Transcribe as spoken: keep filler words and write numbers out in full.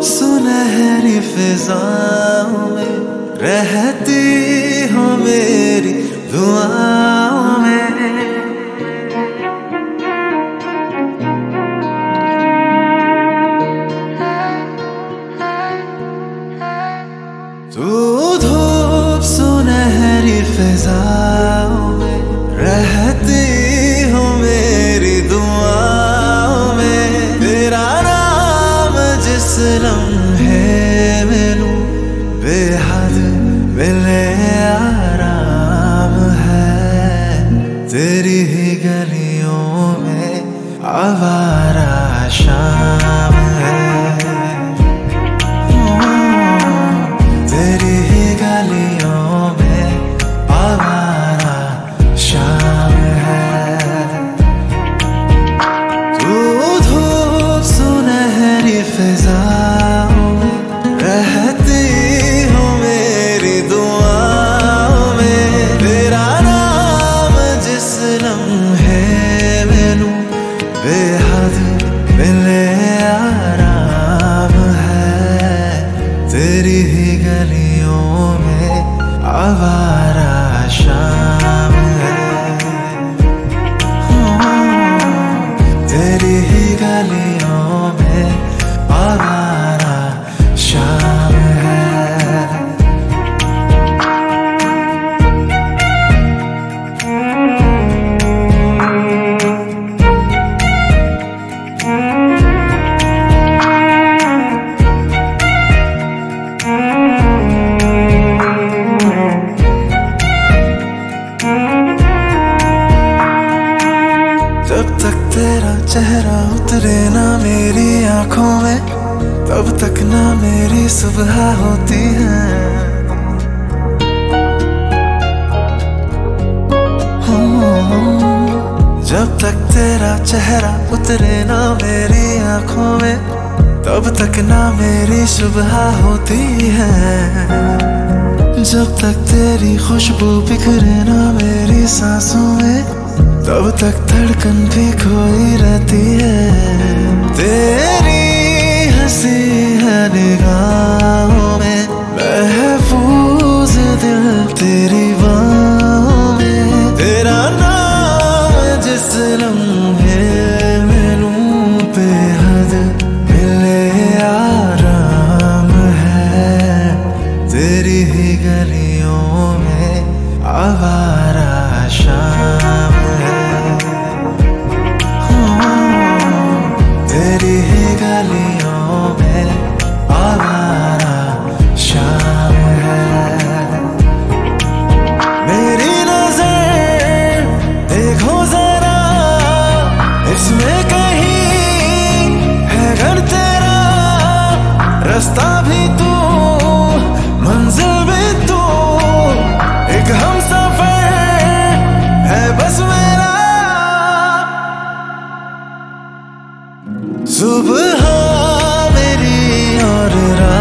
सुनहरी फिजाओं में रहती हो मेरी दुआओं में। तू धूप सुनहरी फिजाओं में रहती हो मेरी दुआओं में। तेरा नाम जिस लम्हे में लूं बेहद मिले आराम है। तेरी ही गलियों में आवारा शाम है। तेरी ही गलियों में आवारा शाम है। तू धूप सुनहरी फिजाओं में रहती हो मेरी दुआओं में। तेरा नाम जिस लम्हे में लूं बेहद मिले आराम है। तेरी ही गलियों में आवारा शाम है। तेरी ही गलियों में आवारा शाम है। जब तक तेरा चेहरा उतरे ना मेरी आंखों में तब तक ना मेरी सुबह होती है। जब तक तेरा चेहरा उतरे ना मेरी आंखों में तब तक ना मेरी सुबह होती है। जब तक तेरी खुशबू बिखरे ना मेरी सांसों में तब तक धड़कन भी खोई रहती है। तेरी हंसी है निगाहों में महफूज दिल तेरी बाहों में। तेरा नाम जिस लम्हे में लूं बेहद मिले आराम है। तेरी ही गलियों में आवारा शाम है। तेरी ही गलियों में आवारा शाम है। मेरी नजर देखो जरा इसमें कहीं है घर तेरा। रास्ता भी तू मंजिल भी तू एक हमसफर है बस मेरा। सुबह मेरी और रात